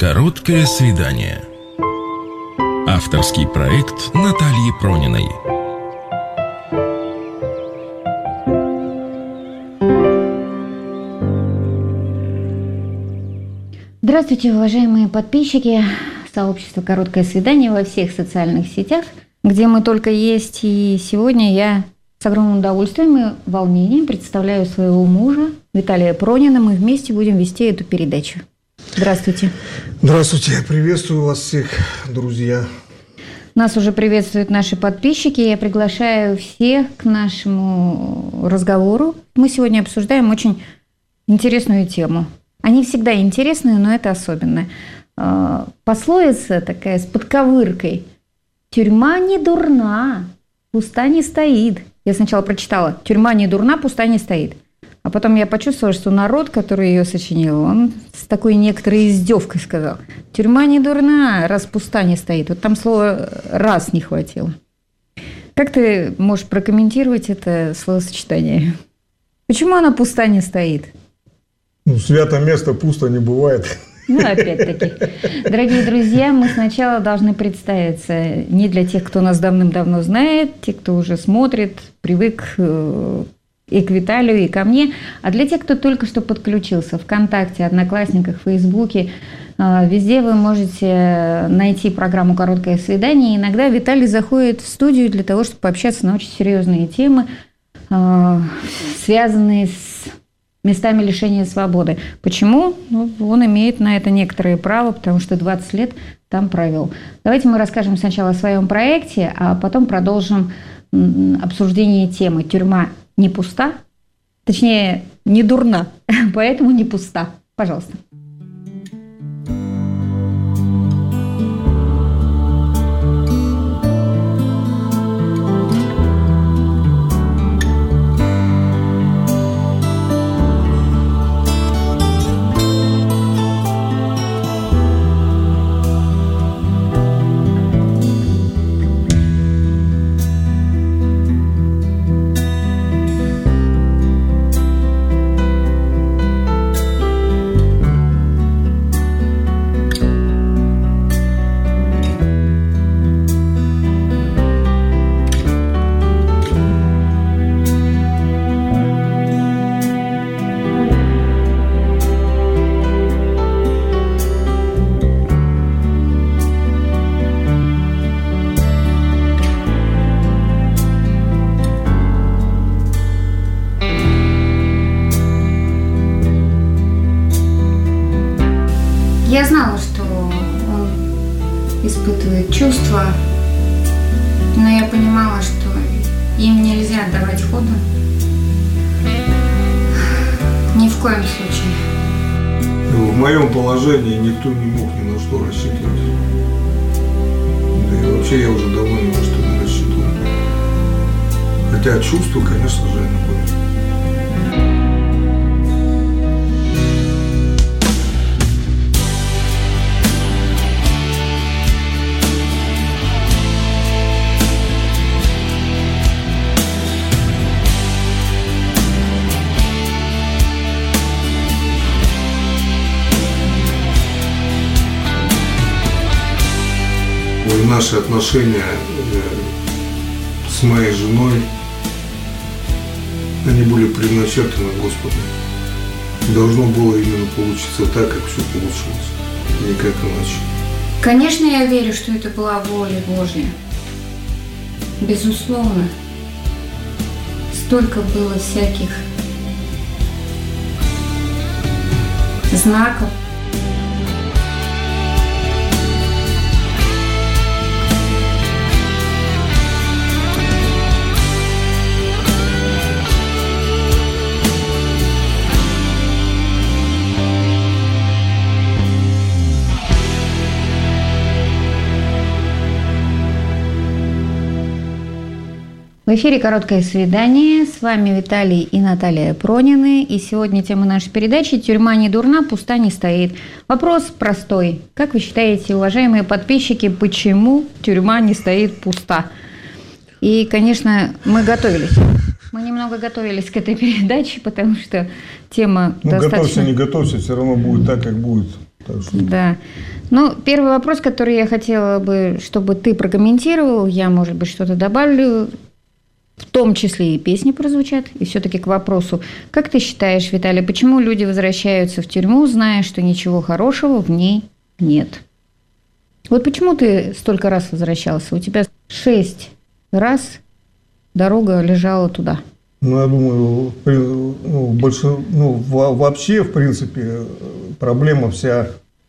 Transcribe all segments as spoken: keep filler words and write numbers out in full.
Короткое свидание. Авторский проект Натальи Прониной. Здравствуйте, уважаемые подписчики сообщества «Короткое свидание» во всех социальных сетях, где мы только есть. И сегодня я с огромным удовольствием и волнением представляю своего мужа Виталия Пронина. Мы вместе будем вести эту передачу. Здравствуйте. Здравствуйте. Приветствую вас всех, друзья. Нас уже приветствуют наши подписчики. Я приглашаю всех к нашему разговору. Мы сегодня обсуждаем очень интересную тему. Они всегда интересные, но это особенно. Пословица такая с подковыркой. «Тюрьма не дурна, пуста не стоит». Я сначала прочитала «Тюрьма не дурна, пуста не стоит». А потом я почувствовала, что народ, который ее сочинил, он с такой некоторой издевкой сказал: «Тюрьма не дурна, раз пуста не стоит». Вот там слова «раз» не хватило. Как ты можешь прокомментировать это словосочетание? Почему она пуста не стоит? Ну, святое место пусто не бывает. Ну, опять-таки. Дорогие друзья, мы сначала должны представиться не для тех, кто нас давным-давно знает, те, кто уже смотрит, привык и к Виталию, и ко мне, а для тех, кто только что подключился ВКонтакте, Одноклассниках, Фейсбуке. Везде вы можете найти программу «Короткое свидание». Иногда Виталий заходит в студию для того, чтобы пообщаться на очень серьезные темы, связанные с местами лишения свободы. Почему? Ну, он имеет на это некоторые права, потому что двадцать лет там провел. Давайте мы расскажем сначала о своем проекте, а потом продолжим обсуждение темы. Тюрьма не пуста, точнее, не дурна, поэтому не пуста. Пожалуйста. Я знала, что он испытывает чувства, но я понимала, что им нельзя давать ходу. Ни в коем случае. В моем положении никто не мог ни на что рассчитывать. Да и вообще я уже давно ни на что не рассчитывал. Хотя чувства, конечно же, они были. Наши отношения с моей женой, они были предначертаны Господом. Должно было именно получиться так, как все получилось, никак иначе. Конечно, я верю, что это была воля Божья. Безусловно. Столько было всяких знаков. В эфире «Короткое свидание». С вами Виталий и Наталья Пронины. И сегодня тема нашей передачи «Тюрьма не дурна, пуста не стоит». Вопрос простой. Как вы считаете, уважаемые подписчики, почему тюрьма не стоит пуста? И, конечно, мы готовились. Мы немного готовились к этой передаче, потому что тема ну, достаточно... готовься, не готовься, все равно будет так, как будет. Так что... Да. Ну, первый вопрос, который я хотела бы, чтобы ты прокомментировал, я, может быть, что-то добавлю, в том числе и песни прозвучат, и все-таки к вопросу. Как ты считаешь, Виталий, почему люди возвращаются в тюрьму, зная, что ничего хорошего в ней нет? Вот почему ты столько раз возвращался? У тебя шесть раз дорога лежала туда. Ну, я думаю, ну, больше, ну, вообще, в принципе, проблема вся,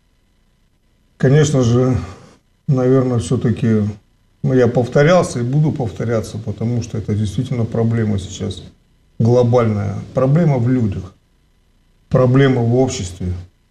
конечно же, наверное, все-таки, ну, я повторялся и буду повторяться, потому что это действительно проблема сейчас глобальная. Проблема в людях, проблема в обществе.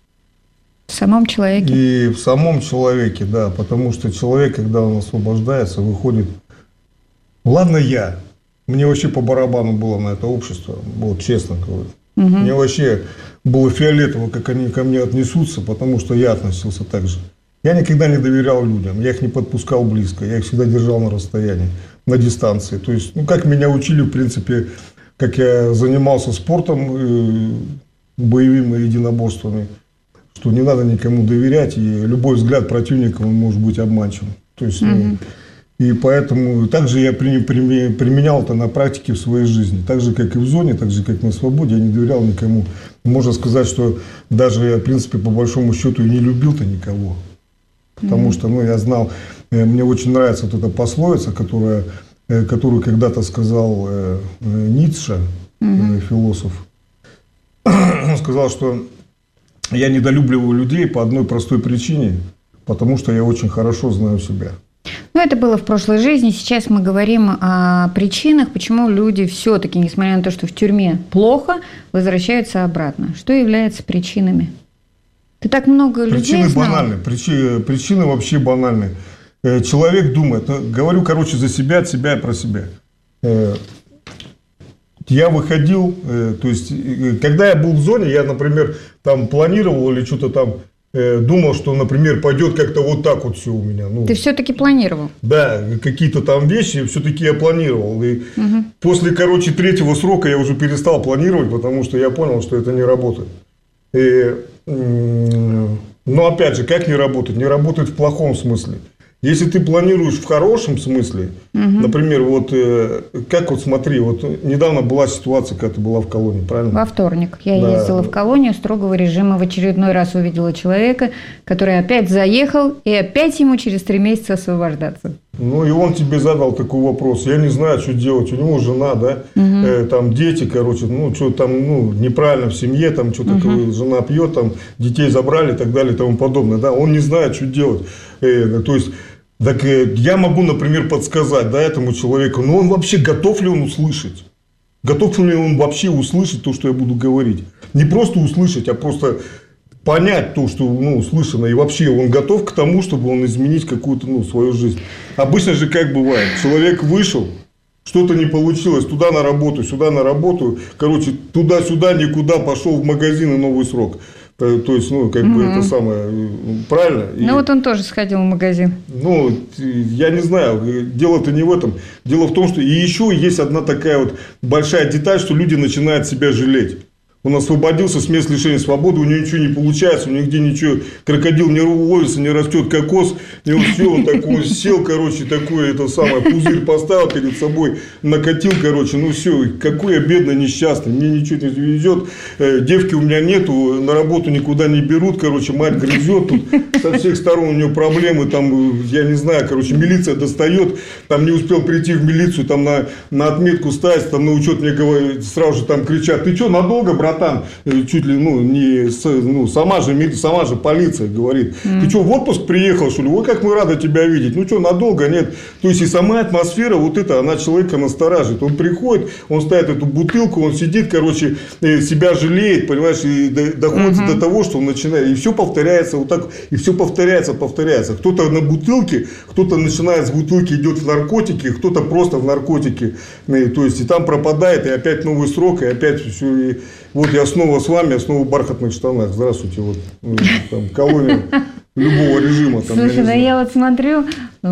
В самом человеке. И в самом человеке, да, потому что человек, когда он освобождается, выходит, ладно я, мне вообще по барабану было на это общество, вот честно говорю. Угу. Мне вообще было фиолетово, как они ко мне отнесутся, потому что я относился так же. Я никогда не доверял людям, я их не подпускал близко, я их всегда держал на расстоянии, на дистанции. То есть, ну, как меня учили, в принципе, как я занимался спортом, э, боевыми единоборствами, что не надо никому доверять, и любой взгляд противника, он может быть обманчивым. То есть, угу. ну, и поэтому также я при, при, применял это на практике в своей жизни. Так же, как и в зоне, так же, как на свободе, я не доверял никому. Можно сказать, что даже я, в принципе, по большому счету и не любил-то никого. Потому mm-hmm. что, ну, я знал, мне очень нравится вот эта пословица, которая, которую когда-то сказал э, Ницше, mm-hmm. э, философ. Он сказал, что я недолюбливаю людей по одной простой причине, потому что я очень хорошо знаю себя. Ну, это было в прошлой жизни. Сейчас мы говорим о причинах, почему люди все-таки, несмотря на то, что в тюрьме плохо, возвращаются обратно. Что является причинами? Ты так много людей Причины знал? банальны. Причины, причины вообще банальны. Человек думает, говорю, короче, за себя, от себя и про себя. Я выходил, то есть, когда я был в зоне, я, например, там планировал или что-то там, думал, что, например, пойдет как-то вот так вот все у меня. Ну, ты все-таки планировал? Да, какие-то там вещи все-таки я планировал. И угу. после, короче, третьего срока я уже перестал планировать, потому что я понял, что это не работает. И, но опять же, как не работает? Не работает в плохом смысле. Если ты планируешь в хорошем смысле, угу. например, вот как вот смотри, вот недавно была ситуация, когда ты была в колонии, правильно? Во вторник я да. ездила в колонию строгого режима, в очередной раз увидела человека, который опять заехал, и опять ему через три месяца освобождаться. Ну, и он тебе задал такой вопрос, я не знаю, что делать, у него жена, да, угу. э, там дети, короче, ну, что там, ну, неправильно в семье, там, что-то угу. жена пьет, там, детей забрали и так далее и тому подобное, да, он не знает, что делать, э, то есть... Так я могу, например, подсказать, да, этому человеку, но он вообще готов ли он услышать? Готов ли он вообще услышать то, что я буду говорить? Не просто услышать, а просто понять то, что, ну, услышано. И вообще он готов к тому, чтобы он изменить какую-то, ну, свою жизнь. Обычно же как бывает. Человек вышел, что-то не получилось, туда на работу, сюда на работу. Короче, туда-сюда, никуда, пошел в магазин и новый срок. То есть, ну, как угу. бы это самое, правильно? Ну, и, вот он тоже сходил в магазин. Ну, я не знаю, дело-то не в этом. Дело в том, что и еще есть одна такая вот большая деталь, что люди начинают себя жалеть. Он освободился с мест лишения свободы, у него ничего не получается, у него нигде ничего, крокодил не ловится, не растет кокос, и он все, он такой сел, короче, такой, это самое, пузырь поставил перед собой, накатил, короче, ну все, какой я бедный, несчастный, мне ничего не везет, девки у меня нету, на работу никуда не берут, короче, мать грызет, тут со всех сторон у нее проблемы, там, я не знаю, короче, милиция достает, там не успел прийти в милицию, там на, на отметку ставить, там на учет мне говорят, сразу же там кричат, ты что, надолго, брат? Там чуть ли, ну, не, ну, сама же, сама же полиция говорит, mm. ты что, в отпуск приехал, что ли? Ой, как мы рады тебя видеть. Ну, что, надолго? Нет. То есть, и сама атмосфера вот эта, она человека настораживает. Он приходит, он ставит эту бутылку, он сидит, короче, себя жалеет, понимаешь, и доходит mm-hmm. до того, что он начинает, и все повторяется вот так, и все повторяется, повторяется. Кто-то на бутылке, кто-то начинает с бутылки, идет в наркотики, кто-то просто в наркотики, то есть, и там пропадает, и опять новый срок, и опять все, и вот я снова с вами, я снова в бархатных штанах. Здравствуйте, вот там колония любого режима. Там, слушай, я ну я вот смотрю,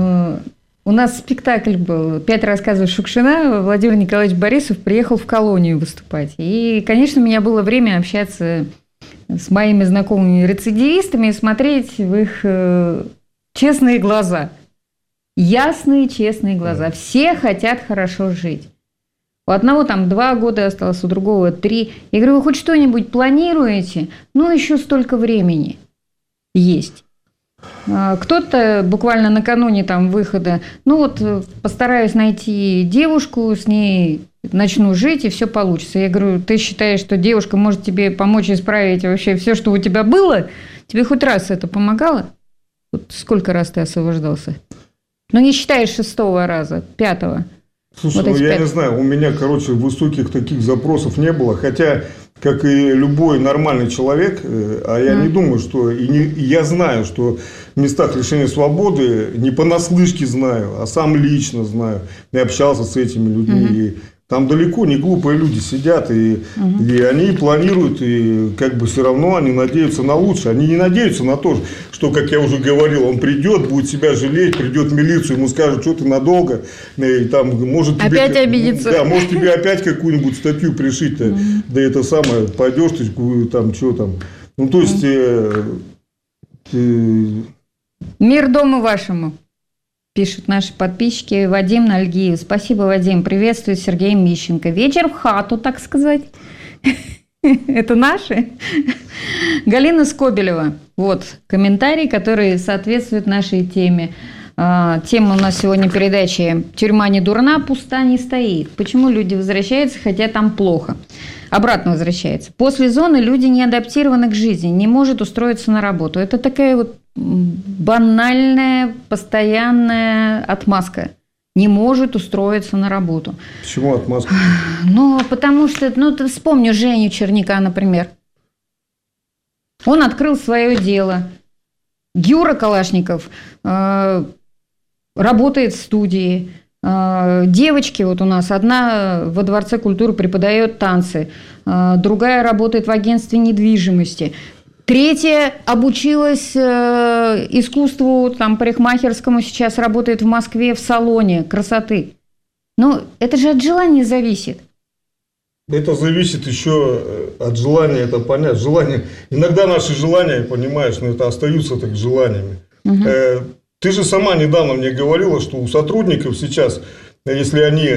у нас спектакль был, пять рассказов Шукшина, Владимир Николаевич Борисов приехал в колонию выступать. И, конечно, у меня было время общаться с моими знакомыми рецидивистами и смотреть в их э, честные глаза. Ясные, честные глаза. Все хотят хорошо жить. У одного там два года осталось, у другого три. Я говорю, вы хоть что-нибудь планируете? Ну, еще столько времени есть. Кто-то буквально накануне там выхода, ну вот постараюсь найти девушку, с ней начну жить, и все получится. Я говорю, ты считаешь, что девушка может тебе помочь исправить вообще все, что у тебя было? Тебе хоть раз это помогало? Вот сколько раз ты освобождался? Ну, не считаешь шестого раза, пятого. Слушай, вот ну я пять... не знаю, у меня, короче, высоких таких запросов не было, хотя, как и любой нормальный человек, а я mm. не думаю, что, и, не, и я знаю, что в местах лишения свободы, не понаслышке знаю, а сам лично знаю, я общался с этими людьми, mm-hmm. и там далеко не глупые люди сидят, и, угу. и они планируют, и как бы все равно они надеются на лучшее. Они не надеются на то, что, как я уже говорил, он придет, будет себя жалеть, придет в милицию, ему скажут, что ты надолго, и там, может тебе, опять обидеться. Да, может тебе опять какую-нибудь статью пришить-то, угу. да это самое, пойдешь ты, там, что там. Ну, то есть... Э, э, Мир дому вашему. Пишут наши подписчики. Вадим Нальгиев. Спасибо, Вадим. Приветствую Сергея Мищенко. Вечер в хату, так сказать. Это наши. Галина Скобелева. Вот комментарий, который соответствует нашей теме. Тема у нас сегодня передачи «Тюрьма не дурна, пуста не стоит». Почему люди возвращаются, хотя там плохо? Обратно возвращаются. После зоны люди не адаптированы к жизни, не может устроиться на работу. Это такая вот банальная, постоянная отмазка. Не может устроиться на работу. Почему отмазка? Ну, потому что, ну, ты вспомни Женю Черняка, например. Он открыл свое дело. Юра Калашников э, работает в студии. Э, девочки, вот у нас одна во Дворце культуры преподает танцы, э, другая работает в агентстве недвижимости. Третья обучилась э, искусству там, парикмахерскому, сейчас работает в Москве в салоне красоты. Ну, это же от желания зависит. Это зависит еще от желания, это понять. Желание, иногда наши желания, понимаешь, но это остаются так желаниями. Угу. Э, ты же сама недавно мне говорила, что у сотрудников сейчас, если они...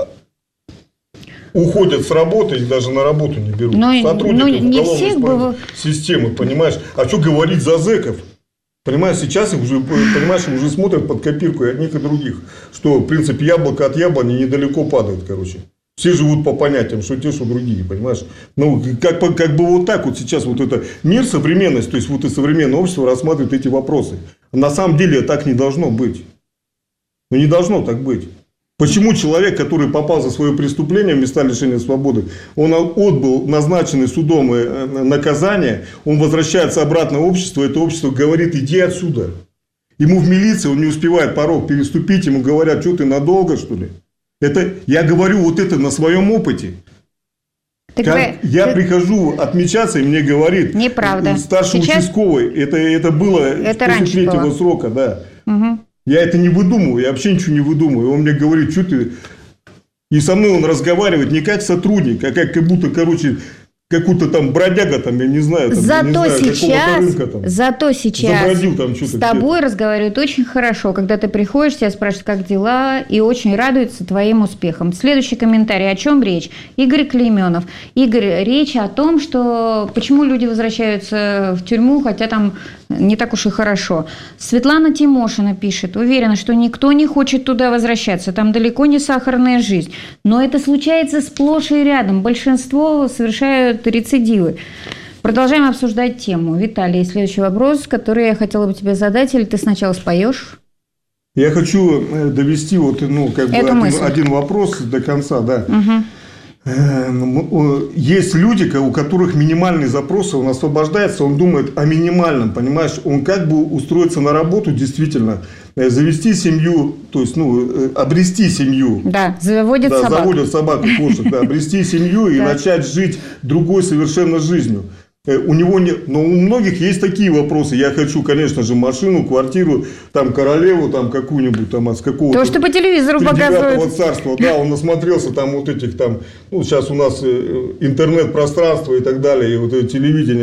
уходят с работы, их даже на работу не берут. Но, сотрудников ну, не всех бы... системы, понимаешь? А что говорить за зэков? Понимаешь, сейчас их уже, понимаешь, уже смотрят под копирку и одних, и других. Что, в принципе, яблоко от яблони недалеко падает, короче. Все живут по понятиям, что те, что другие, понимаешь? Ну, как, как бы вот так вот сейчас вот это мир, современность, то есть вот и современное общество рассматривает эти вопросы. На самом деле так не должно быть. Ну, не должно так быть. Почему человек, который попал за свое преступление в места лишения свободы, он отбыл назначенный судом наказание, он возвращается обратно в общество, это общество говорит, иди отсюда. Ему в милиции, он не успевает порог переступить, ему говорят, что ты надолго, что ли? Это, я говорю вот это на своем опыте. Так как вы, я ты... прихожу отмечаться, и мне говорит неправда. Старший Сейчас... участковый, это, это было это после третьего было. Срока, да. Угу. Я это не выдумываю, я вообще ничего не выдумываю. Он мне говорит, что ты... И со мной он разговаривает не как сотрудник, а как, как будто, короче, какую-то там бродяга, там, я не знаю, там, зато не знаю, сейчас, рынка, там, зато сейчас там с тобой где-то разговаривают очень хорошо. Когда ты приходишь, тебя спрашивают, как дела, и очень радуются твоим успехам. Следующий комментарий. О чем речь? Игорь Клейменов. Игорь, речь о том, что почему люди возвращаются в тюрьму, хотя там не так уж и хорошо. Светлана Тимошина пишет. Уверена, что никто не хочет туда возвращаться. Там далеко не сахарная жизнь. Но это случается сплошь и рядом. Большинство совершают рецидивы. Продолжаем обсуждать тему. Виталий, следующий вопрос, который я хотела бы тебе задать, или ты сначала споешь? Я хочу довести вот, ну, как бы один, один вопрос до конца, да. Угу. Есть люди, у которых минимальные запросы, он освобождается, он думает о минимальном, понимаешь, он как бы устроиться на работу, действительно, завести семью, то есть, ну, обрести семью. Да, заводят да, собак. заводят собаку, кошек, да, обрести семью и начать жить другой совершенно жизнью. У него не... Но у многих есть такие вопросы. Я хочу, конечно же, машину, квартиру, там, королеву, там, какую-нибудь, там, от какого-то... То, что по телевизору показывают. Царства, да, он насмотрелся там вот этих там... Ну, сейчас у нас интернет-пространство и так далее, и вот это телевидение.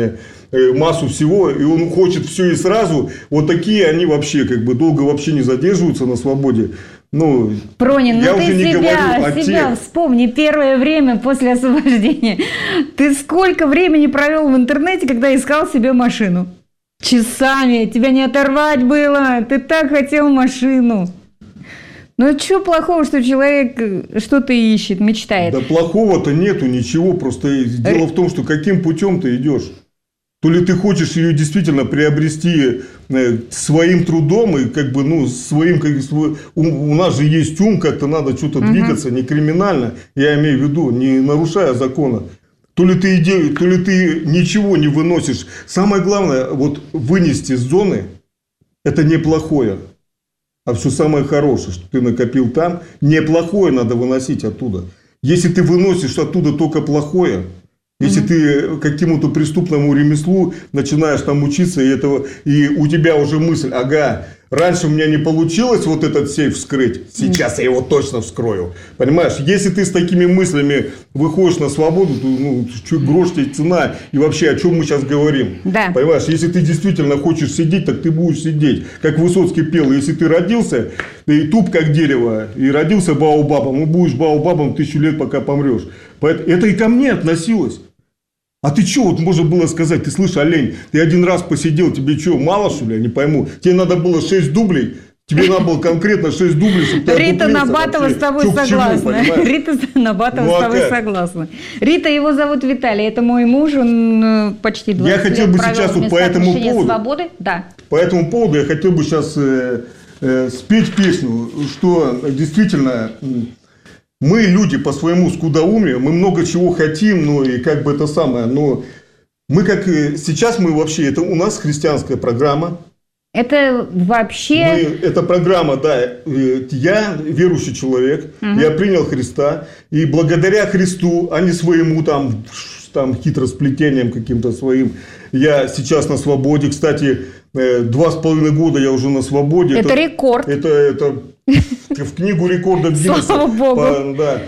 массу всего, и он хочет все и сразу. Вот такие они вообще как бы долго вообще не задерживаются на свободе. Ну, Пронин, я ну уже ты не себя, говорю о себя тех. вспомни, первое время после освобождения. Ты сколько времени провел в интернете, когда искал себе машину? Часами, тебя не оторвать было, ты так хотел машину. Ну, что плохого, что человек что-то ищет, мечтает? Да плохого-то нету, ничего. Просто дело в том, что каким путем ты идешь. То ли ты хочешь ее действительно приобрести своим трудом и как бы, ну, своим, как свой, у, у нас же есть ум, как-то надо что-то uh-huh. двигаться, не криминально, я имею в виду, не нарушая закона. То ли ты идею, то ли ты ничего не выносишь. Самое главное, вот вынести из зоны, это неплохое. А все самое хорошее, что ты накопил там, неплохое надо выносить оттуда. Если ты выносишь оттуда только плохое, если mm-hmm. ты какому-то преступному ремеслу начинаешь там учиться, и, этого, и у тебя уже мысль, ага, раньше у меня не получилось вот этот сейф вскрыть, сейчас mm-hmm. я его точно вскрою. Понимаешь, если ты с такими мыслями выходишь на свободу, то ну, грош тебе цена, и вообще о чем мы сейчас говорим. Да. Понимаешь, если ты действительно хочешь сидеть, так ты будешь сидеть. Как Высоцкий пел, если ты родился, ты туп как дерево, и родился баобабом, ну будешь баобабом тысячу лет, пока помрешь. Поэтому это и ко мне относилось. А ты что, вот можно было сказать, ты слышишь, олень, ты один раз посидел, тебе что, мало что ли, я не пойму. Тебе надо было шесть дублей, тебе надо было конкретно шесть дублей, чтобы ты Рита Набатова вообще. с тобой Чё, согласна. чему, Рита Набатова ну, с тобой а согласна. Рита, его зовут Виталий, это мой муж, он почти двадцать я хотел лет бы провел сейчас в вот по этому поводу, свободы. Да. По этому поводу я хотел бы сейчас э, э, спеть песню, что действительно... Мы люди по своему скудоумию, мы много чего хотим, ну и как бы это самое, но мы как сейчас мы вообще, это у нас христианская программа. Это вообще... Мы, это программа, да, я верующий человек, угу. я принял Христа, и благодаря Христу, а не своему там, там хитросплетением каким-то своим, я сейчас на свободе. Кстати, два с половиной года я уже на свободе. Это, это рекорд. Это... это в книгу рекордов Гиннесса. Слава Богу. По, да.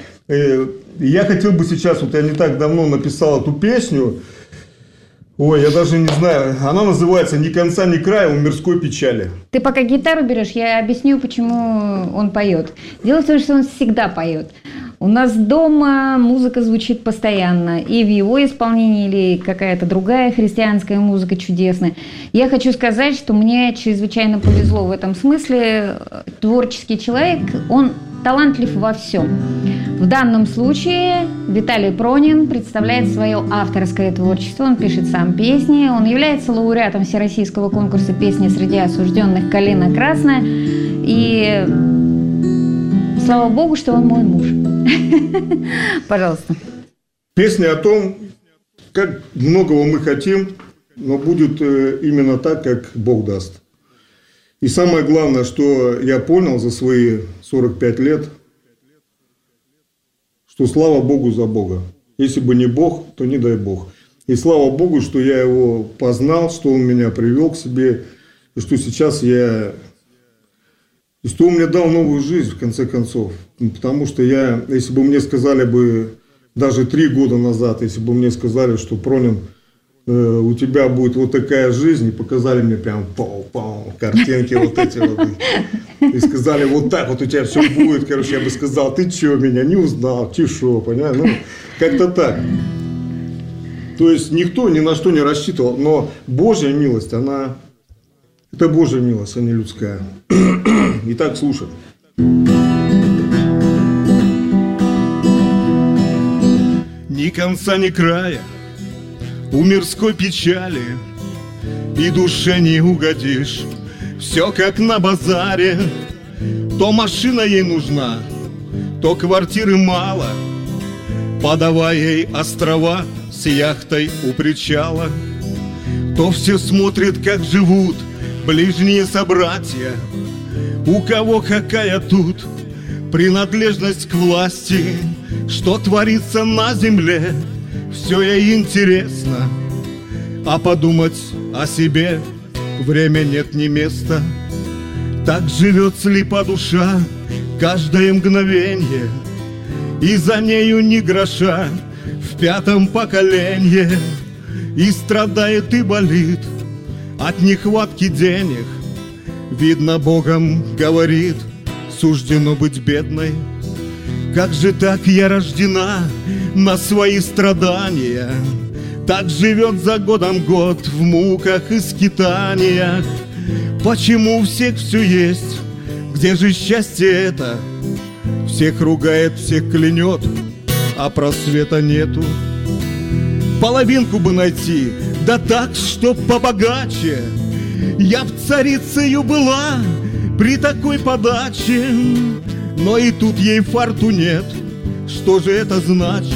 Я хотел бы сейчас, вот я не так давно написал эту песню, ой, я даже не знаю, она называется «Ни конца, ни края у мирской печали». Ты пока гитару берешь, я объясню, почему он поет. Дело в том, что он всегда поет. У нас дома музыка звучит постоянно, и в его исполнении, или какая-то другая христианская музыка чудесная. Я хочу сказать, что мне чрезвычайно повезло в этом смысле. Творческий человек, он талантлив во всем. В данном случае Виталий Пронин представляет свое авторское творчество, он пишет сам песни, он является лауреатом Всероссийского конкурса песни среди осужденных «Калина красная», и слава Богу, что он мой муж. Пожалуйста. Песня о том, как многого мы хотим, но будет именно так, как Бог даст. И самое главное, что я понял за свои сорок пять лет, что слава Богу за Бога. Если бы не Бог, то не дай Бог. И слава Богу, что я его познал, что он меня привел к себе, и что сейчас я... И что он мне дал новую жизнь, в конце концов. Потому что я, если бы мне сказали бы, даже три года назад, если бы мне сказали, что, Пронин, э, у тебя будет вот такая жизнь, и показали мне прям пау-пау, картинки вот эти вот, и сказали, вот так вот у тебя все будет, короче, я бы сказал, ты что, меня не узнал, ты что, понимаешь, ну, как-то так. То есть, никто ни на что не рассчитывал, но Божья милость, она, это Божья милость, а не людская. Итак, слушай. Ни конца, ни края у мирской печали, и душе не угодишь. Все как на базаре. То машина ей нужна, то квартиры мало. Подавай ей острова с яхтой у причала. То все смотрят, как живут ближние собратья. У кого какая тут принадлежность к власти, что творится на земле, все ей интересно, а подумать о себе время нет ни места. Так живет слепа душа каждое мгновенье, и за нею ни гроша в пятом поколенье. и страдает, и болит от нехватки денег. Видно, Богом говорит, суждено быть бедной. Как же так я рождена на свои страдания? Так живет за годом год в муках и скитаниях. Почему у всех все есть? Где же счастье это? Всех ругает, всех клянет, а просвета нету. Половинку бы найти, да так, чтоб побогаче. Я б царицею была при такой подаче. Но и тут ей фарту нет. Что же это значит?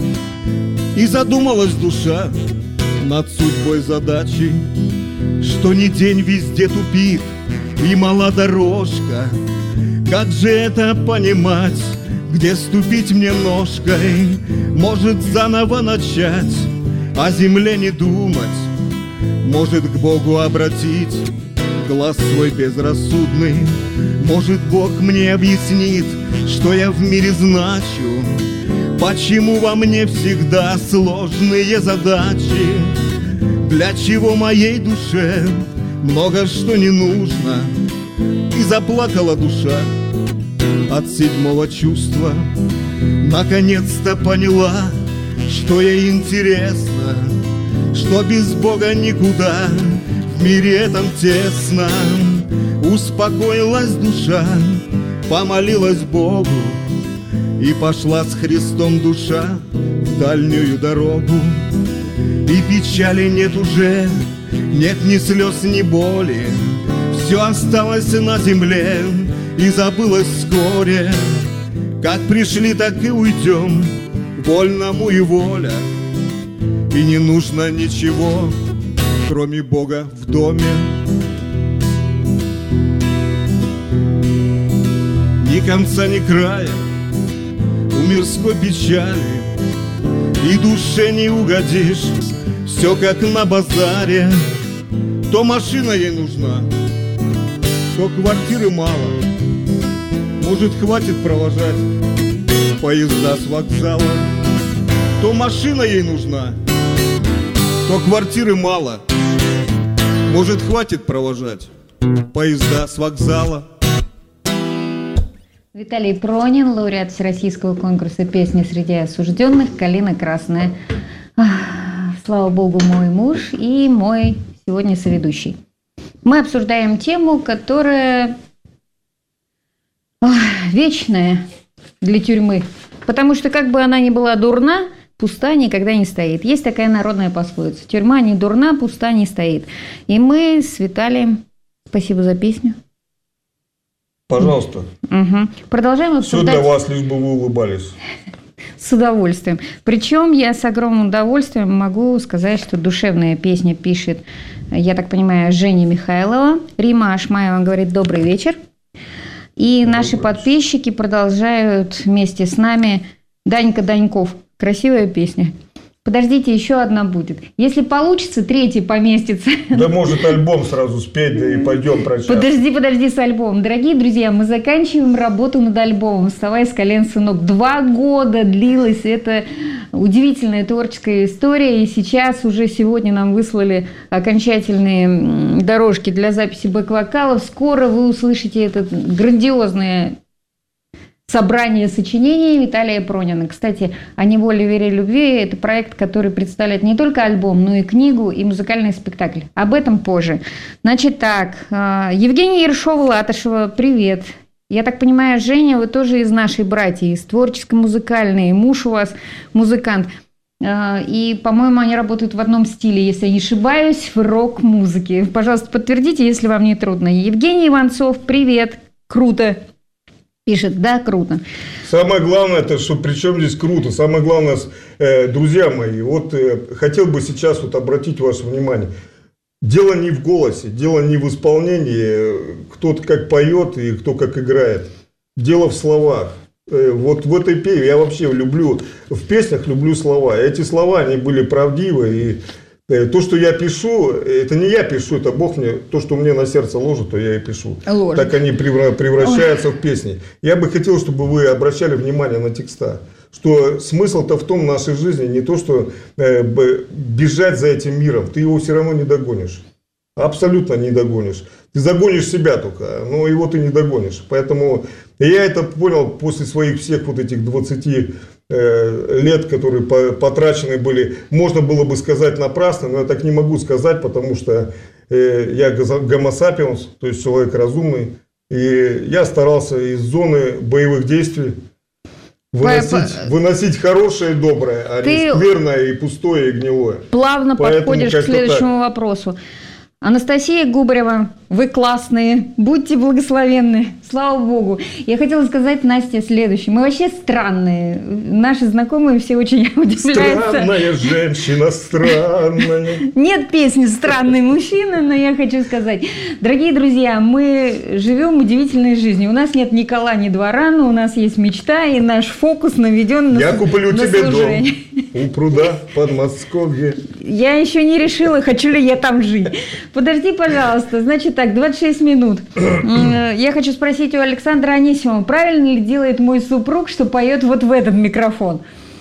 И задумалась душа над судьбой задачи, что ни день везде тупик и мала дорожка. Как же это понимать? Где ступить мне ножкой? Может, заново начать, о земле не думать? Может, к Богу обратить глаз свой безрассудный? Может, Бог мне объяснит, что я в мире значу? Почему во мне всегда сложные задачи? Для чего моей душе много что не нужно? И заплакала душа от седьмого чувства. Наконец-то поняла, что ей интересно, что без Бога никуда, в мире этом тесно. Успокоилась душа, помолилась Богу, и пошла с Христом душа в дальнюю дорогу. И печали нет уже, нет ни слез, ни боли. Все осталось на земле и забылось вскоре. Как пришли, так и уйдем, вольному и воля. И не нужно ничего, кроме Бога в доме. Ни конца, ни края у мирской печали, и душе не угодишь, все как на базаре. То машина ей нужна, то квартиры мало. Может, хватит провожать поезда с вокзала. То машина ей нужна, то квартиры мало. Может, хватит провожать поезда с вокзала. Виталий Пронин, лауреат Всероссийского конкурса песни среди осужденных «Калина красная». Слава Богу, мой муж и мой сегодня соведущий. Мы обсуждаем тему, которая ох, вечная для тюрьмы. Потому что как бы она ни была дурна, пуста никогда не стоит. Есть такая народная пословица: тюрьма не дурна, пуста не стоит. И мы с Виталием... Спасибо за песню. Пожалуйста. Угу. Продолжаем обсуждать... Все для вас, лишь бы вы улыбались. С удовольствием. Причем я с огромным удовольствием могу сказать, что душевная песня пишет, я так понимаю, Женя Михайлова. Рима Ашмаева говорит: добрый вечер. И добрый наши вечер. Подписчики продолжают вместе с нами. Данька Даньков. Красивая песня. Подождите, еще одна будет. Если получится, третья поместится. Да может альбом сразу спеть, да и пойдем прощаться. Подожди, подожди с альбомом. Дорогие друзья, мы заканчиваем работу над альбомом «Вставай с колен, сынок». Два года длилась эта удивительная творческая история. И сейчас уже сегодня нам выслали окончательные дорожки для записи бэк-вокалов. Скоро вы услышите это грандиозное собрание сочинений Виталия Пронина. Кстати, «О неволе, вере, любви» – это проект, который представляет не только альбом, но и книгу, и музыкальный спектакль. Об этом позже. Значит так, Евгения Ершова-Латышева, привет. Я так понимаю, Женя, вы тоже из нашей братьи, из творческо-музыкальной. Муж у вас музыкант. И, по-моему, они работают в одном стиле, если я не ошибаюсь, в рок-музыке. Пожалуйста, подтвердите, если вам не трудно. Евгений Иванцов, привет. Круто. Пишет, да, круто. Самое главное, это что, при чем здесь круто? Самое главное, э, друзья мои, вот э, хотел бы сейчас вот обратить ваше внимание. Дело не в голосе, дело не в исполнении, кто-то как поет и кто как играет. Дело в словах. Э, вот в этой песне, я вообще люблю, в песнях люблю слова. Эти слова, они были правдивы, и то, что я пишу, это не я пишу, это Бог мне, то, что мне на сердце ложит, то я и пишу. Ложит. Так они превращаются Ой. в песни. Я бы хотел, чтобы вы обращали внимание на текста. что смысл-то в том в нашей жизни не то, что э, бежать за этим миром. Ты его все равно не догонишь. Абсолютно не догонишь. Ты загонишь себя только, но его ты не догонишь. Поэтому я это понял после своих всех вот этих двадцати э, лет, которые по, потрачены были. Можно было бы сказать напрасно, но я так не могу сказать, потому что э, я гомо сапиенс, то есть человек разумный. И я старался из зоны боевых действий выносить, выносить хорошее и доброе, а ты не скверное и пустое и гнилое. Плавно Поэтому подходишь к следующему так. вопросу. Анастасия Губарева, вы классные, будьте благословенны, слава Богу. Я хотела сказать Насте следующее. Мы вообще странные, наши знакомые все очень удивляются. Странная женщина, странная. Нет песни «Странный мужчина», но я хочу сказать. Дорогие друзья, мы живем удивительной жизнью. У нас нет ни кола, ни двора, но у нас есть мечта, и наш фокус наведен на служение. Я куплю тебе дом у пруда в Подмосковье. Я еще не решила, хочу ли я там жить. Подожди, пожалуйста. Значит так, двадцать шесть минут. Я хочу спросить у Александра Анисимова, правильно ли делает мой супруг, что поет вот в этот микрофон?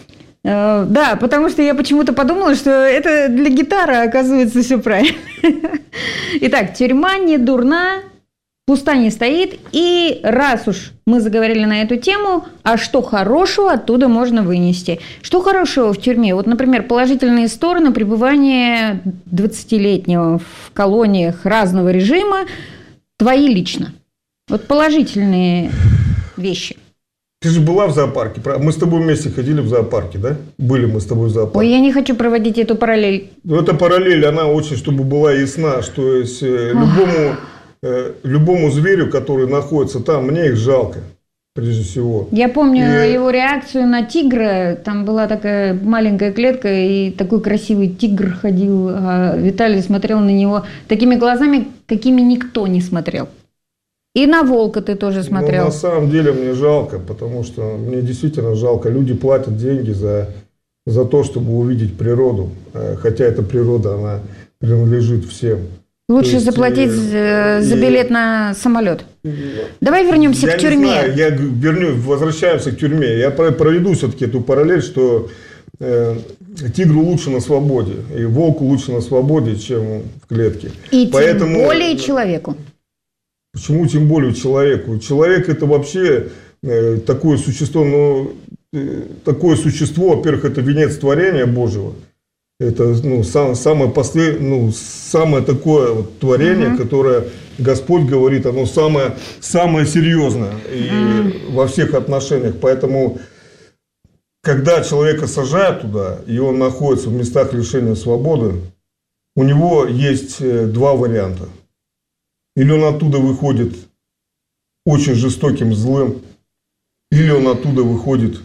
Да, потому что я почему-то подумала, что это для гитары, а оказывается все правильно. Итак, тюрьма не дурна, пуста не стоит. И раз уж мы заговорили на эту тему, а что хорошего оттуда можно вынести? Что хорошего в тюрьме? Вот, например, положительные стороны пребывания двадцатилетнего в колониях разного режима, твои лично. Вот положительные вещи. Ты же была в зоопарке. Мы с тобой вместе ходили в зоопарке, да? Были мы с тобой в зоопарке. Ой, я не хочу проводить эту параллель. Ну, эта параллель, она очень, чтобы была ясна, что есть, любому... любому зверю, который находится там, мне их жалко, прежде всего. Я помню и... его реакцию на тигра. Там была такая маленькая клетка, и такой красивый тигр ходил. А Виталий смотрел на него такими глазами, какими никто не смотрел. И на волка ты тоже смотрел. Ну, на самом деле мне жалко, потому что мне действительно жалко. Люди платят деньги за, за то, чтобы увидеть природу. Хотя эта природа, она принадлежит всем. Лучше есть, заплатить э, за билет и, на самолет. Давай вернемся я к тюрьме. Не знаю, я вернусь, возвращаемся к тюрьме. Я проведу все-таки эту параллель, что э, тигру лучше на свободе, и волку лучше на свободе, чем в клетке. И Поэтому, тем более человеку. Почему тем более человеку? Человек это вообще э, такое существо, но э, такое существо, во-первых, это венец творения Божьего. Это ну, сам, самое, послед... ну, самое такое вот творение, uh-huh. которое Господь говорит, оно самое, самое серьезное и uh-huh. во всех отношениях. Поэтому, когда человека сажают туда, и он находится в местах лишения свободы, у него есть два варианта. Или он оттуда выходит очень жестоким, злым, или он оттуда выходит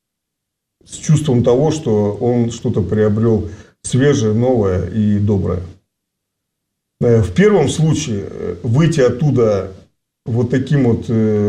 с чувством того, что он что-то приобрел свежее, новое и доброе. В первом случае выйти оттуда вот таким вот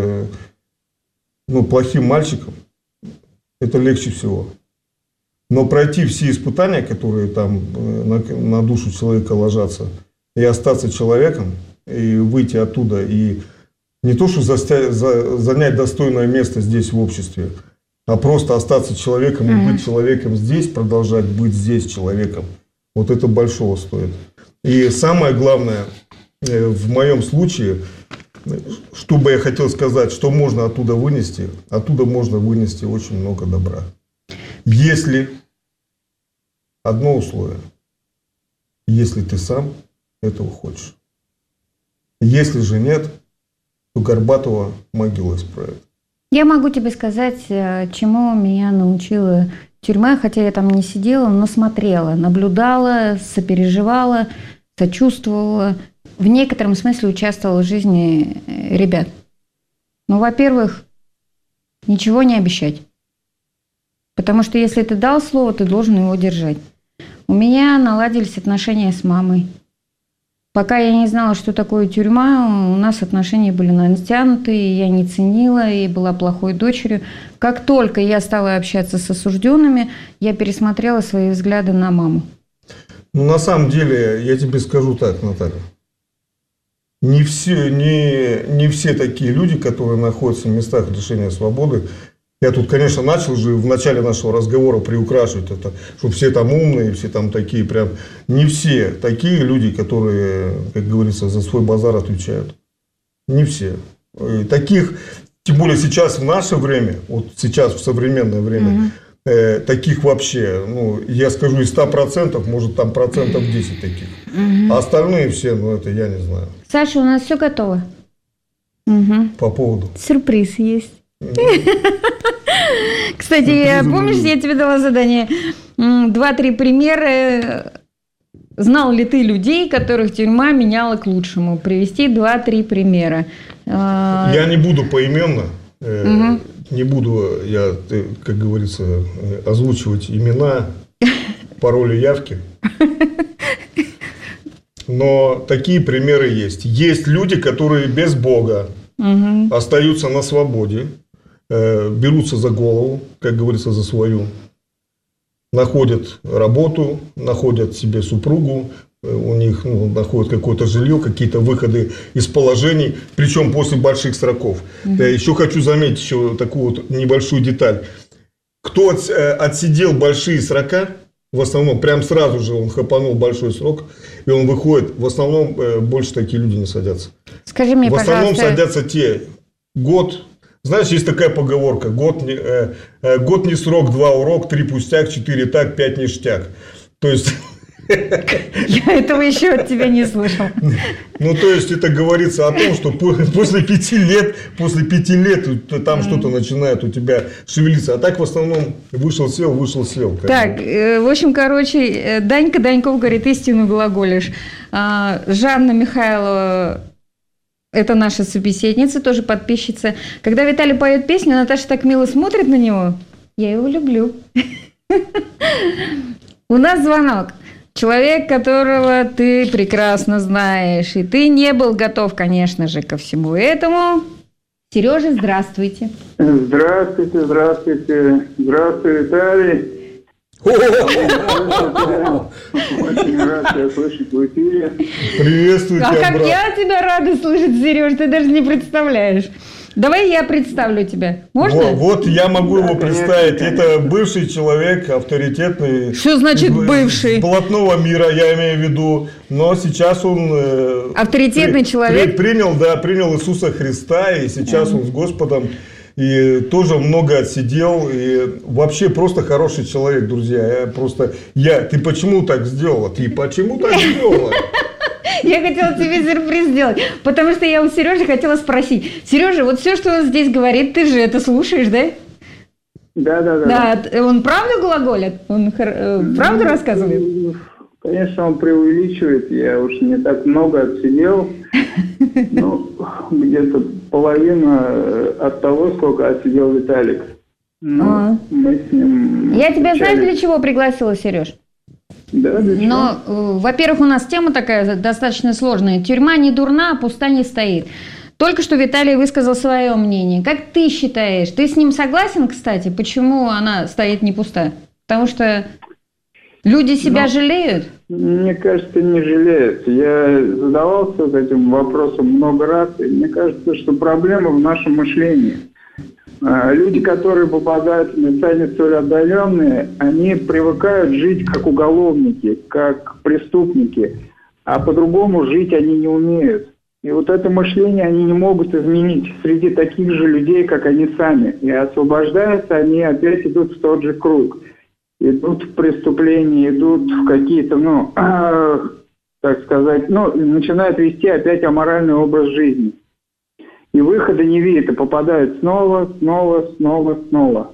ну, плохим мальчиком, это легче всего. Но пройти все испытания, которые там на, на душу человека ложатся, и остаться человеком, и выйти оттуда, и не то, что застя, за, занять достойное место здесь в обществе, а просто остаться человеком и mm-hmm. быть человеком здесь, продолжать быть здесь человеком. Вот это большого стоит. И самое главное, в моем случае, что бы я хотел сказать, что можно оттуда вынести, оттуда можно вынести очень много добра. Если одно условие, если ты сам этого хочешь. Если же нет, то Горбатова могила исправит. Я могу тебе сказать, чему меня научила тюрьма, хотя я там не сидела, но смотрела, наблюдала, сопереживала, сочувствовала, в некотором смысле участвовала в жизни ребят. Ну, во-первых, ничего не обещать. Потому что если ты дал слово, ты должен его держать. У меня наладились отношения с мамой. Пока я не знала, что такое тюрьма, у нас отношения были натянутые, я не ценила и была плохой дочерью. Как только я стала общаться с осужденными, я пересмотрела свои взгляды на маму. Ну, на самом деле, я тебе скажу так, Наталья. Не все, не, не все такие люди, которые находятся в местах лишения свободы, Я тут, конечно, начал же в начале нашего разговора приукрашивать это, что все там умные, все там такие прям... Не все такие люди, которые, как говорится, за свой базар отвечают. Не все. И таких, тем более сейчас в наше время, вот сейчас в современное время, угу. э, таких вообще, ну, я скажу, из ста процентов, может, там процентов десять таких. Угу. А остальные все, ну, это я не знаю. Саша, у нас все готово. Угу. По поводу? Сюрприз есть. Кстати, я, помнишь, я тебе дала задание два-три примера. Знал ли ты людей, которых тюрьма меняла к лучшему? Привести два-три примера. Я не буду поименно, угу. не буду я, как говорится, озвучивать имена, пароли, явки. Но такие примеры есть. Есть люди, которые без Бога угу. остаются на свободе. Берутся за голову, как говорится, за свою, находят работу, находят себе супругу, у них ну, находят какое-то жилье, какие-то выходы из положений, причем после больших сроков. Mm-hmm. Я еще хочу заметить еще такую вот небольшую деталь. Кто отсидел большие срока, в основном, прям сразу же он хапанул большой срок, и он выходит, в основном больше такие люди не садятся. Скажи мне, в основном пожалуйста... садятся те год... Знаешь, есть такая поговорка: год не, э, э, год не срок, два урок, три пустяк, четыре так, пять ништяк. То есть... Я этого еще от тебя не слышал. Ну, то есть, это говорится о том, что после пяти лет, после пяти лет там что-то начинает у тебя шевелиться. А так, в основном, вышел, сел, вышел, сел. Так, в общем, короче, Данька Даньков говорит, истину глаголишь. Жанна Михайлова... Это наша собеседница, тоже подписчица. Когда Виталий поет песню, Наташа так мило смотрит на него. Я его люблю. У нас звонок. Человек, которого ты прекрасно знаешь. И ты не был готов, конечно же, ко всему этому. Сережа, здравствуйте. Здравствуйте, здравствуйте. Здравствуй, Виталий. Очень рад тебя слышать в эфире. Приветствую тебя, брат. А как брат. я тебя рада слышать, Сереж, ты даже не представляешь. Давай я представлю тебя. Можно? Вот, вот я могу да, его представить. Конечно. Это бывший человек, авторитетный. Что значит бывший? Блатного мира, я имею в виду. Но сейчас он... Авторитетный при, человек? При, принял, да, принял Иисуса Христа, и сейчас mm-hmm. он с Господом. И тоже много отсидел. И вообще просто хороший человек, друзья. Я просто... Я, ты почему так сделала? Ты почему так сделала? Я хотела тебе сюрприз сделать, потому что я у Сережи хотела спросить. Сережа, вот все, что он здесь говорит, ты же это слушаешь, да? Да, да, да. Да, он правду глаголит? Он правду рассказывает? Конечно, он преувеличивает. Я уж не так много отсидел. Ну, где-то половина от того, сколько отсидел Виталик. Ну, а. мы с ним... Я тебя, знаешь, для чего пригласила, Сереж? Да, для чего? Но, э, во-первых, у нас тема такая достаточно сложная. Тюрьма не дурна, а пуста не стоит. Только что Виталий высказал свое мнение. Как ты считаешь? Ты с ним согласен, кстати? Почему она стоит не пуста? Потому что люди себя ну, жалеют? Мне кажется, не жалеют. Я задавался этим вопросом много раз, и мне кажется, что проблема в нашем мышлении. Люди, которые попадают в места столь отдаленные, они привыкают жить как уголовники, как преступники, а по-другому жить они не умеют. И вот это мышление они не могут изменить среди таких же людей, как они сами. И освобождаются, они опять идут в тот же круг. Идут в преступления, идут в какие-то, ну, э, так сказать, ну, начинают вести опять аморальный образ жизни. И выхода не видят, и попадают снова, снова, снова, снова.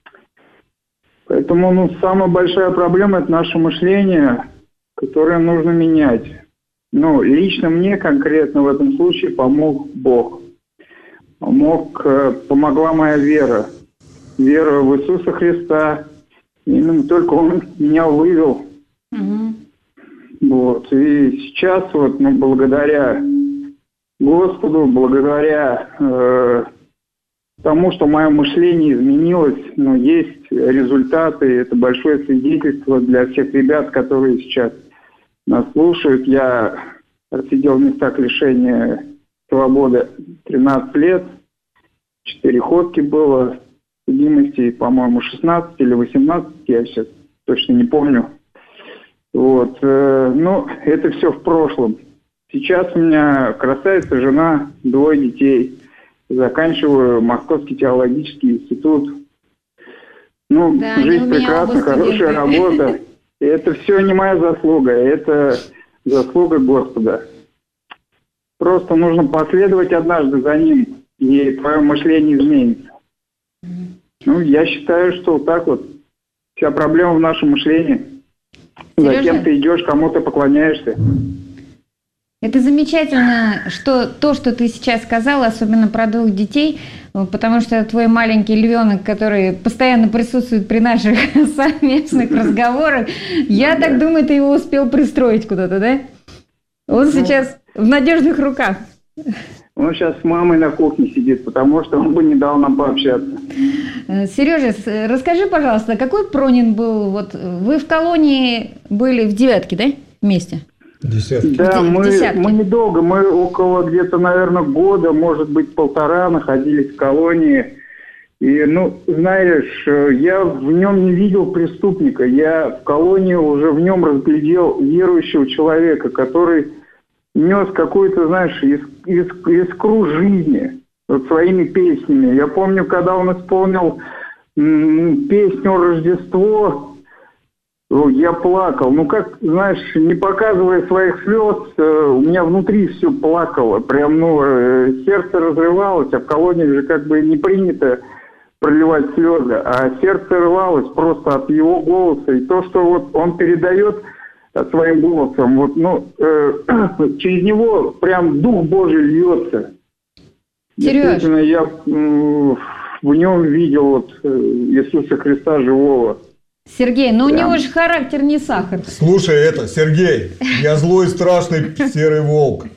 Поэтому, ну, самая большая проблема – это наше мышление, которое нужно менять. Ну, лично мне конкретно в этом случае помог Бог. Помог, помогла моя вера. Вера в Иисуса Христа. Именно только Он меня вывел. Mm-hmm. Вот. И сейчас вот, ну, благодаря Господу, благодаря э, тому, что мое мышление изменилось, ну, есть результаты. Это большое свидетельство для всех ребят, которые сейчас нас слушают. Я отсидел в местах лишения свободы тринадцать лет, четыре ходки было. судимости, по-моему, шестнадцать или восемнадцать, я сейчас точно не помню. Вот. Ну, это все в прошлом. Сейчас у меня красавица жена, двое детей. Заканчиваю Московский теологический институт. Ну, да, жизнь прекрасна, хорошая работа. И это все не моя заслуга, это заслуга Господа. Просто нужно последовать однажды за Ним, и твое мышление изменится. Ну, я считаю, что вот так вот. Вся проблема в нашем мышлении. Сережа? За кем ты идешь, кому ты поклоняешься. Это замечательно, что то, что ты сейчас сказала, особенно про двух детей, потому что твой маленький львенок, который постоянно присутствует при наших совместных разговорах, я так думаю, ты его успел пристроить куда-то, да? Он сейчас в надежных руках. Он сейчас с мамой на кухне сидит, потому что он бы не дал нам пообщаться. Сережа, расскажи, пожалуйста, какой Пронин был? Вот вы в колонии были в девятке, да, вместе? Десятки. Да, В мы, десятке. мы недолго, мы около где-то, наверное, года, может быть, полтора находились в колонии. И, ну, знаешь, я в нем не видел преступника. Я в колонии уже в нем разглядел верующего человека, который нес какую-то, знаешь, иск, иск, искру жизни вот своими песнями. Я помню, когда он исполнил м, песню «Рождество», я плакал. Ну, как, знаешь, не показывая своих слез, у меня внутри все плакало. Прям, ну, сердце разрывалось, а в колонии же как бы не принято проливать слезы, а сердце рвалось просто от его голоса. И то, что вот он передает своим голосом, вот, ну, э, через него прям Дух Божий льется. Сереж. Действительно, я э, в нем видел вот Иисуса Христа живого. Сергей, ну у Да. него же характер не сахар. Слушай, это, Сергей, я злой, страшный серый волк.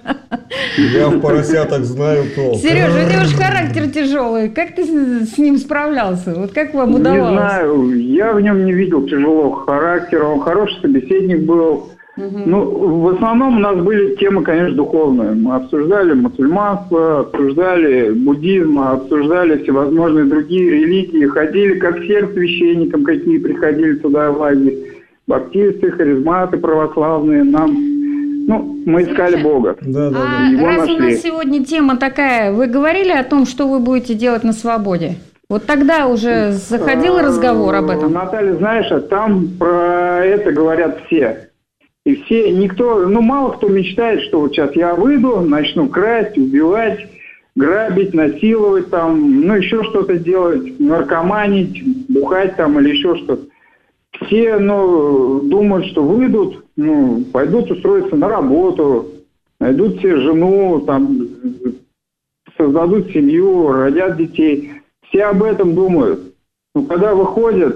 Я в поросятах знаю толк. Сережа, у него же характер тяжелый. Как ты с, с ним справлялся? Вот как вам удавалось? Не знаю, я в нем не видел тяжелого характера, он хороший собеседник был. Угу. Ну, в основном у нас были темы, конечно, духовные. Мы обсуждали мусульманство, обсуждали буддизм, обсуждали всевозможные другие религии, ходили как все священникам, какие приходили туда в лагерь, баптисты, харизматы православные, нам, ну, мы искали Бога. Да, да, А да. Его раз у нашли. нас сегодня тема такая, вы говорили о том, что вы будете делать на свободе? Вот тогда уже заходил разговор об этом? Наталья, знаешь, а там про это говорят все. И все, никто, ну мало кто мечтает, что вот сейчас я выйду, начну красть, убивать, грабить, насиловать там, ну еще что-то делать, наркоманить, бухать там или еще что-то. Все, ну, думают, что выйдут, ну, пойдут устроиться на работу, найдут себе жену, там, создадут семью, родят детей. Все об этом думают. Но когда выходят,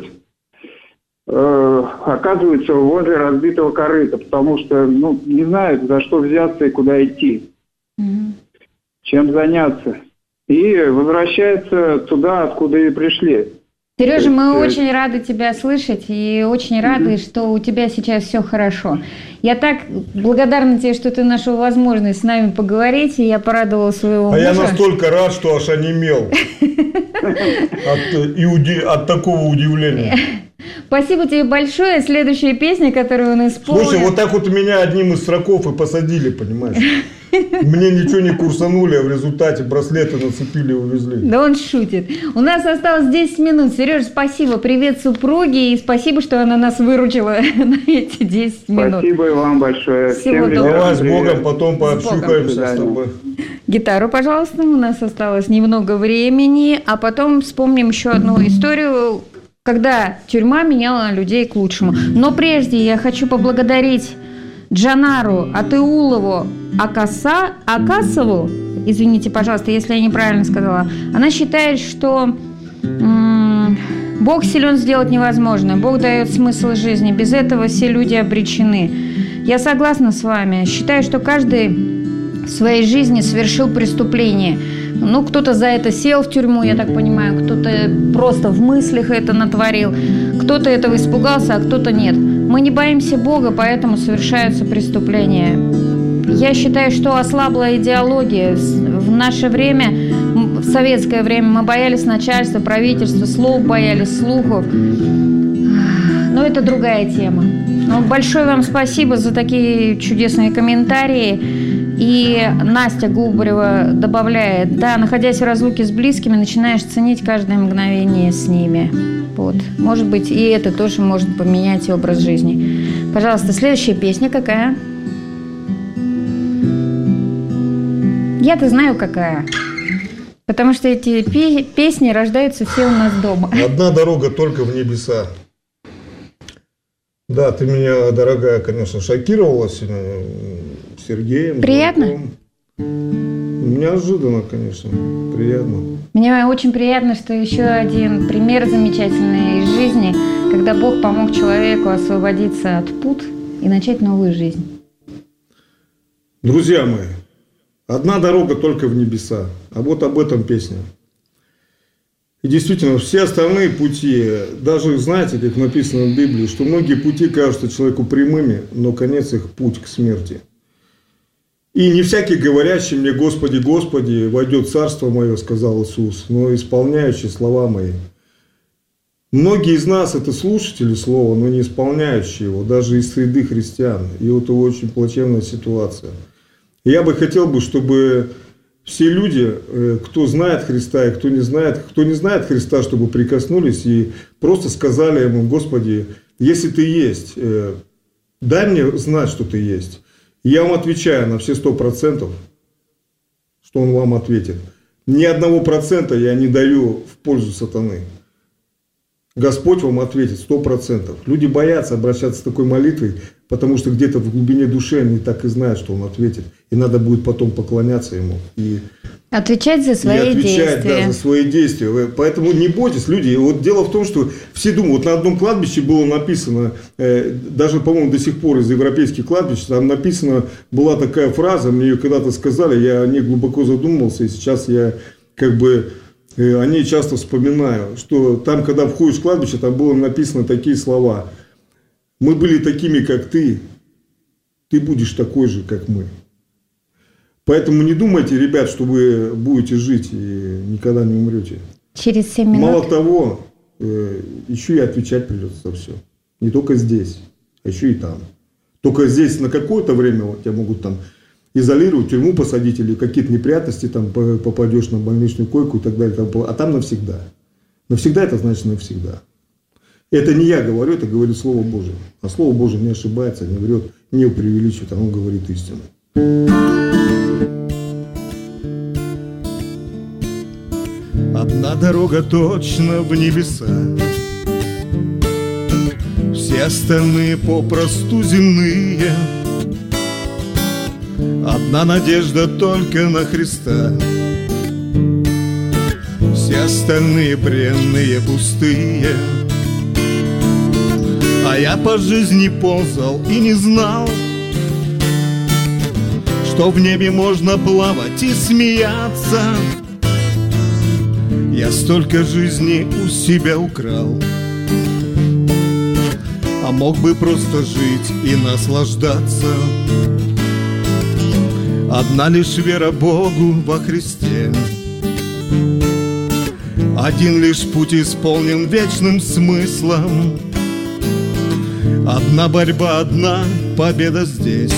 э, оказываются возле разбитого корыта, потому что, ну, не знают, за что взяться и куда идти, Мгм. чем заняться. И возвращаются туда, откуда и пришли. Сережа, мы То есть, очень рады тебя слышать и очень рады, что у тебя сейчас все хорошо. Я так благодарна тебе, что ты нашел возможность с нами поговорить, и я порадовала своего А мужа. я настолько рад, что аж онемел от, и уди- от такого удивления. Спасибо тебе большое. Следующая песня, которую он исполнил. Слушай, вот так вот меня одним из сроков и посадили, понимаешь? Мне ничего не курсанули, а в результате браслеты нацепили и увезли. Да он шутит. У нас осталось десять минут. Сереж, спасибо. Привет супруге. И спасибо, что она нас выручила на эти десять минут. спасибо и вам большое. Всего Всем доброго. ребятам Давай с привет. Богом, потом пообщухаемся с Богом. тобой. Гитару, пожалуйста. У нас осталось немного времени. А потом вспомним еще одну историю, когда тюрьма меняла людей к лучшему. Но прежде я хочу поблагодарить Джанару Атеулову Акаса, Акасову, извините, пожалуйста, если я неправильно сказала. Она считает, что м- Бог силен сделать невозможное. Бог дает смысл жизни. Без этого все люди обречены. Я согласна с вами. Считаю, что каждый в своей жизни совершил преступление. Ну, кто-то за это сел в тюрьму, я так понимаю, кто-то просто в мыслях это натворил, кто-то этого испугался, а кто-то нет. Мы не боимся Бога, поэтому совершаются преступления. Я считаю, что ослабла идеология. В наше время советское время мы боялись начальства, правительства, слов боялись, слухов. Но это другая тема. Но большое вам спасибо за такие чудесные комментарии. И Настя Губарева добавляет: да, находясь в разлуке с близкими, начинаешь ценить каждое мгновение с ними. Вот. Может быть, и это тоже может поменять образ жизни. Пожалуйста, следующая песня какая? Я-то знаю, какая. Потому что эти пи- песни рождаются все у нас дома. Одна дорога только в небеса. Да, ты меня, дорогая, конечно, шокировала сегодня Сергеем. Приятно? Звонком. Неожиданно, конечно, приятно. Мне очень приятно, что еще один пример замечательный из жизни, когда Бог помог человеку освободиться от пут и начать новую жизнь. Друзья мои, одна дорога только в небеса. А вот об этом песня. И действительно, все остальные пути, даже знаете, как написано в Библии, что многие пути кажутся человеку прямыми, но конец их путь к смерти. И не всякий говорящий мне: Господи, Господи, войдет царство мое, сказал Иисус, но исполняющий слова мои. Многие из нас это слушатели слова, но не исполняющие его, даже из среды христиан. И вот это очень плачевная ситуация. И я бы хотел бы, чтобы все люди, кто знает Христа и кто не знает, кто не знает Христа, чтобы прикоснулись и просто сказали ему: Господи, если ты есть, дай мне знать, что ты есть. И я вам отвечаю на все сто процентов, что он вам ответит. Ни одного процента я не даю в пользу сатаны. Господь вам ответит сто процентов. Люди боятся обращаться с такой молитвой, потому что где-то в глубине души они так и знают, что он ответит. И надо будет потом поклоняться ему. И отвечать за свои и отвечать, действия. Да, за свои действия. Поэтому не бойтесь, люди. Вот дело в том, что все думают, вот на одном кладбище было написано, э, даже, по-моему, до сих пор из европейских кладбищ, там написано, была такая фраза, мне ее когда-то сказали, я о ней глубоко задумался, и сейчас я как бы э, о ней часто вспоминаю, что там, когда входишь в кладбище, там было написано такие слова: мы были такими, как ты, ты будешь такой же, как мы. Поэтому не думайте, ребят, что вы будете жить и никогда не умрете. Через семь минут. Мало того, еще и отвечать придется за все. Не только здесь, а еще и там. Только здесь на какое-то время вот, тебя могут там изолировать, в тюрьму посадить или какие-то неприятности, там попадешь на больничную койку и так далее. А там навсегда. Навсегда — это значит навсегда. Это не я говорю, это говорит Слово Божие. А Слово Божие не ошибается, не врет, не преувеличивает, оно говорит истину. Одна дорога точно в небеса, все остальные попросту земные. Одна надежда только на Христа, все остальные бренные, пустые. А я по жизни ползал и не знал, что в небе можно плавать и смеяться. Я столько жизни у себя украл, а мог бы просто жить и наслаждаться. Одна лишь вера Богу во Христе, один лишь путь исполнен вечным смыслом. Одна борьба, одна победа здесь,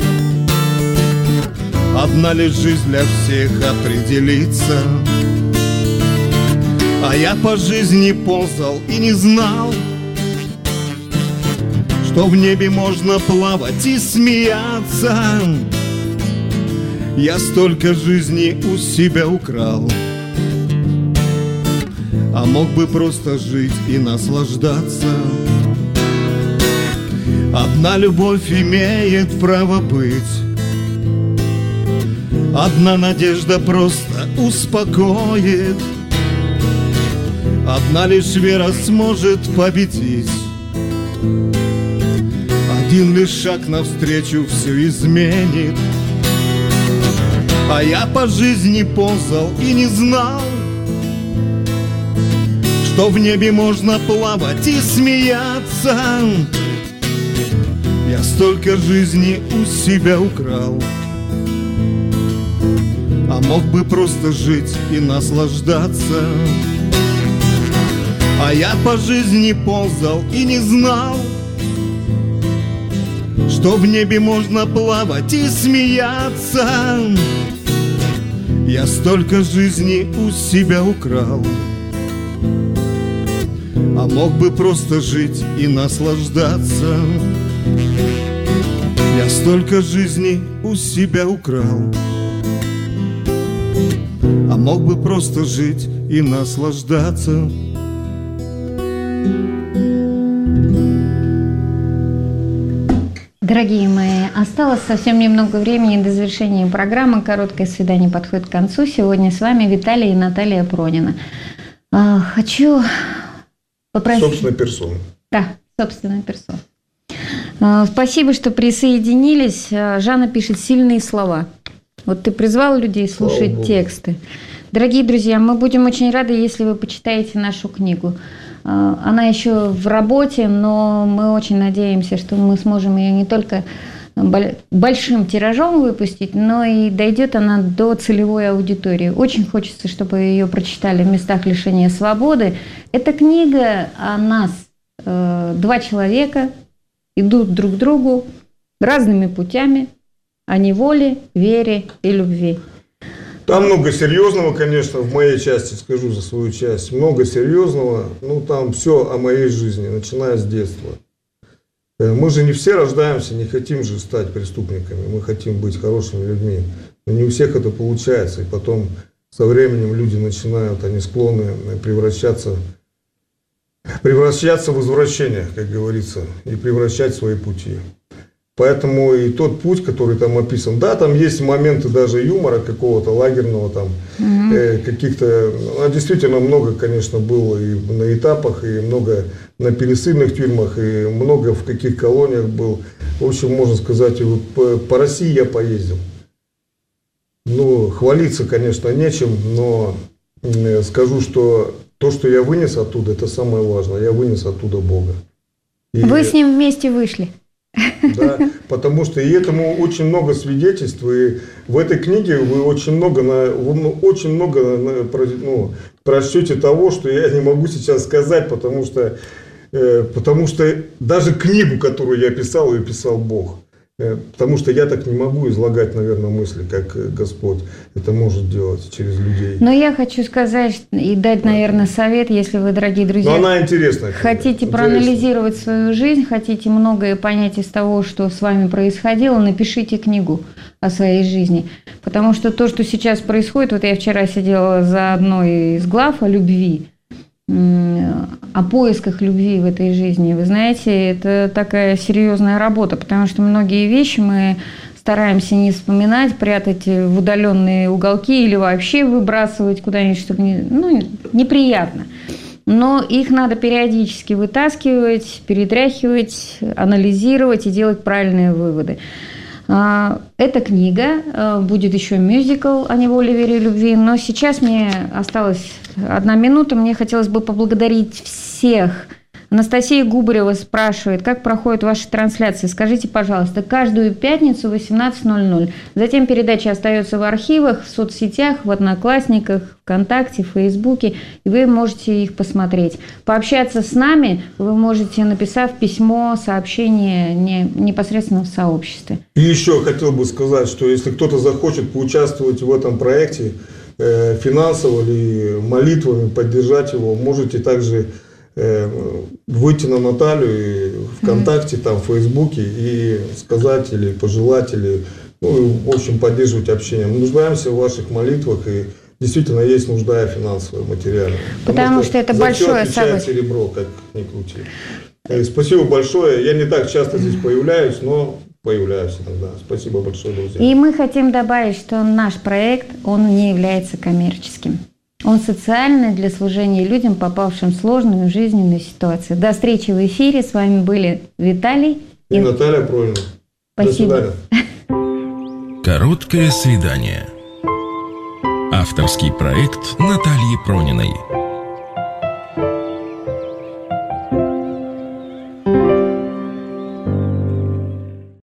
одна лишь жизнь для всех определиться. А я по жизни ползал и не знал, что в небе можно плавать и смеяться. Я столько жизни у себя украл, а мог бы просто жить и наслаждаться. Одна любовь имеет право быть, одна надежда просто успокоит, одна лишь вера сможет победить, один лишь шаг навстречу все изменит. А я по жизни ползал и не знал, что в небе можно плавать и смеяться. Я столько жизни у себя украл, а а мог бы просто жить и наслаждаться. А я по жизни ползал и не знал, что в небе можно плавать и смеяться. Я столько жизни у себя украл, а мог бы просто жить и наслаждаться. Я столько жизни у себя украл, а мог бы просто жить и наслаждаться. Дорогие мои, осталось совсем немного времени до завершения программы. Короткое свидание подходит к концу. Сегодня с вами Виталий и Наталья Пронина. Хочу попросить... Собственной персоной. Да, собственной персоной. Спасибо, что присоединились. Жанна пишет сильные слова. Вот ты призвал людей слушать тексты. Дорогие друзья, мы будем очень рады, если вы почитаете нашу книгу. Она еще в работе, но мы очень надеемся, что мы сможем ее не только большим тиражом выпустить, но и дойдет она до целевой аудитории. Очень хочется, чтобы ее прочитали в местах лишения свободы. Эта книга о нас. Два человека идут друг к другу разными путями, о неволе, вере и любви. Там много серьезного, конечно, в моей части, скажу за свою часть, много серьезного. Ну, там все о моей жизни, начиная с детства. Мы же не все рождаемся, не хотим же стать преступниками, мы хотим быть хорошими людьми. Но не у всех это получается, и потом со временем люди начинают, они склонны превращаться, превращаться в извращение, как говорится, и превращать свои пути. Поэтому и тот путь, который там описан, да, там есть моменты даже юмора какого-то лагерного, там, mm-hmm. э, каких-то, ну, действительно много, конечно, было и на этапах, и много на пересыльных тюрьмах, и много в каких колониях был. В общем, можно сказать, вот по, по России я поездил. Ну, хвалиться, конечно, нечем, но э, скажу, что то, что я вынес оттуда, это самое важное, я вынес оттуда Бога. И... Вы с ним вместе вышли. Да, потому что и этому очень много свидетельств, и в этой книге вы очень много, на, вы очень много на, ну, прочтете того, что я не могу сейчас сказать, потому что, э, потому что даже книгу, которую я писал, ее писал Бог. Э, потому что я так не могу излагать, наверное, мысли, как Господь это может делать через людей. Но я хочу сказать и дать, наверное, совет, если вы, дорогие друзья, но она интересная, хотите интересная. проанализировать свою жизнь, хотите многое понять из того, что с вами происходило, напишите книгу о своей жизни. Потому что то, что сейчас происходит, вот я вчера сидела за одной из глав о любви, о поисках любви в этой жизни. Вы знаете, это такая серьезная работа, потому что многие вещи мы стараемся не вспоминать, прятать в удаленные уголки или вообще выбрасывать куда-нибудь, чтобы не, ну, неприятно. Но их надо периодически вытаскивать, перетряхивать, анализировать и делать правильные выводы. Эта книга, будет еще мюзикл о неволе, вере и любви, но сейчас мне осталась одна минута, мне хотелось бы поблагодарить всех. Анастасия Губарева спрашивает, как проходят ваши трансляции. Скажите, пожалуйста, каждую пятницу в восемнадцать ноль ноль. Затем передача остается в архивах, в соцсетях, в Одноклассниках, ВКонтакте, в Фейсбуке, и вы можете их посмотреть. Пообщаться с нами вы можете, написав письмо, сообщение не, непосредственно в сообществе. И еще хотел бы сказать, что если кто-то захочет поучаствовать в этом проекте, э, финансово или молитвами поддержать его, можете также выйти на Наталью ВКонтакте, там, в Фейсбуке и сказать или пожелать, или, ну, в общем, поддерживать общение. Мы нуждаемся в ваших молитвах, и действительно есть нужда финансовая, материальная. Потому, Потому что, что это большое событие. Серебро, как ни крути. Спасибо большое. Я не так часто здесь появляюсь, но появляюсь иногда. Спасибо большое, друзья. И мы хотим добавить, что наш проект, он не является коммерческим. Он социальный для служения людям, попавшим в сложную жизненную ситуацию. До встречи в эфире. С вами были Виталий и, и Наталья Пронина. Спасибо. До свидания. Короткое свидание. Авторский проект Натальи Прониной.